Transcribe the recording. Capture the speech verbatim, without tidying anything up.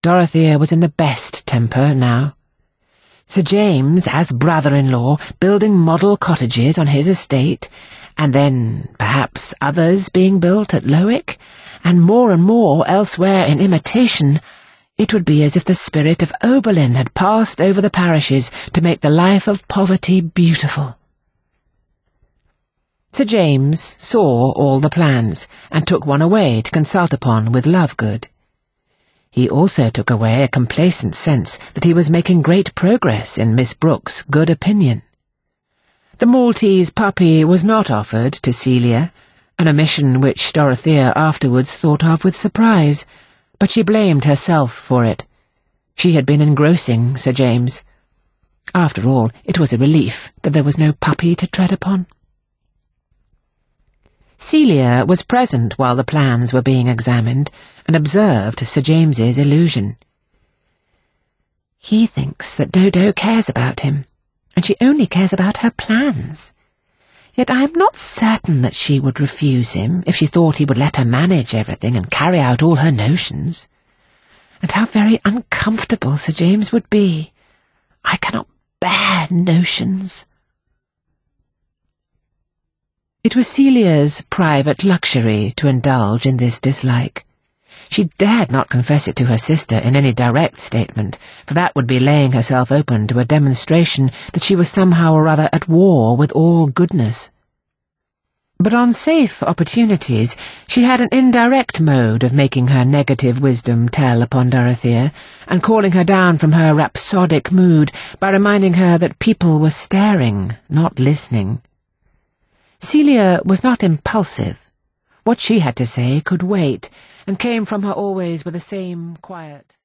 Dorothea was in the best temper now. Sir James, as brother-in-law, building model cottages on his estate, and then, perhaps, others being built at Lowick, and more and more elsewhere in imitation, it would be as if the spirit of Oberlin had passed over the parishes to make the life of poverty beautiful. Sir James saw all the plans, and took one away to consult upon with Lovegood. He also took away a complacent sense that he was making great progress in Miss Brooke's good opinion. The Maltese puppy was not offered to Celia, an omission which Dorothea afterwards thought of with surprise, but she blamed herself for it. She had been engrossing Sir James. After all, it was a relief that there was no puppy to tread upon. Celia was present while the plans were being examined, and observed Sir James's illusion. He thinks that Dodo cares about him, and she only cares about her plans. Yet I am not certain that she would refuse him if she thought he would let her manage everything and carry out all her notions. And how very uncomfortable Sir James would be. I cannot bear notions. It was Celia's private luxury to indulge in this dislike. She dared not confess it to her sister in any direct statement, for that would be laying herself open to a demonstration that she was somehow or other at war with all goodness. But on safe opportunities she had an indirect mode of making her negative wisdom tell upon Dorothea, and calling her down from her rhapsodic mood by reminding her that people were staring, not listening. Celia was not impulsive. What she had to say could wait, and came from her always with the same quiet